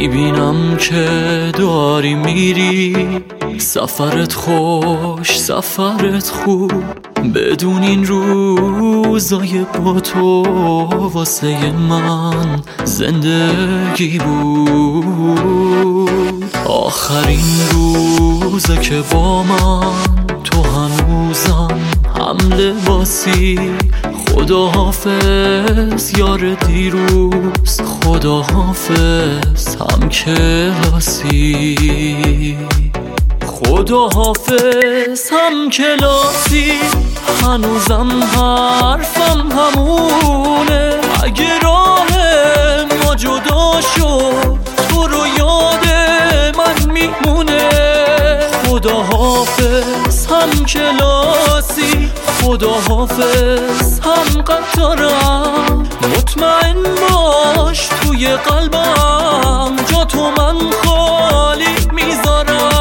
میبینم که داری میری، سفرت خوش سفرت خوب، بدون این روزای با تو واسه من زندگی بود. آخرین روزه که با من تو هنوزم هم لباسی. خداحافظ یار دیروز، خداحافظ هم کلاسی. خداحافظ هم کلاسی، هنوزم حرفم همونه. اگه راه ما جدا شد تو رو یاد من میمونه. خداحافظ هم کلاسی، خداحافظ هم قطارم. مطمئن باش توی قلبم جا تو من خالی میذارم.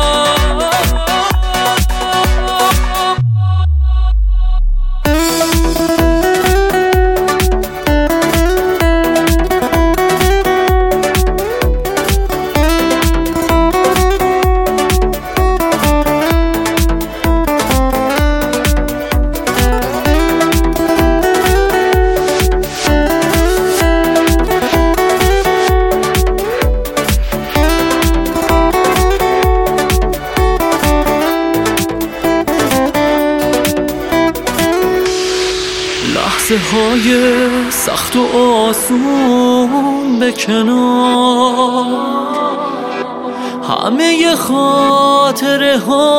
لحظه های سخت و آسون به کنار، همه خاطره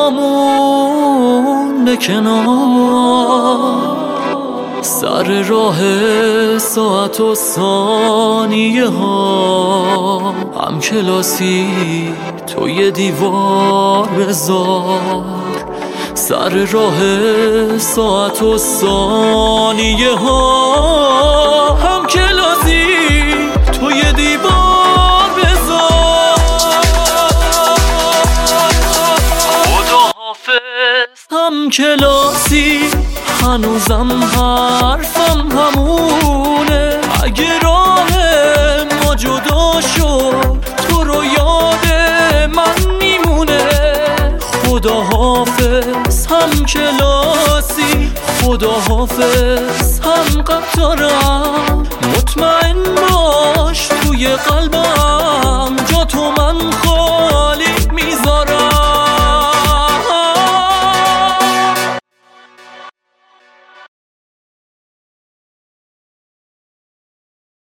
هامون به کنار. سر راه ساعت و ثانیه ها هم کلاسی تو یه دیوار بذار. سر راه ساعت و ثانیه ها هم کلاسی تو یه دیوار بذار. خداحافظ هم کلاسی، هنوزم حرفم همونه. اگه راه ما جدا شد تو رو یاد من میمونه. خداحافظ هم کلاسی، خداحافظ هم قطارم.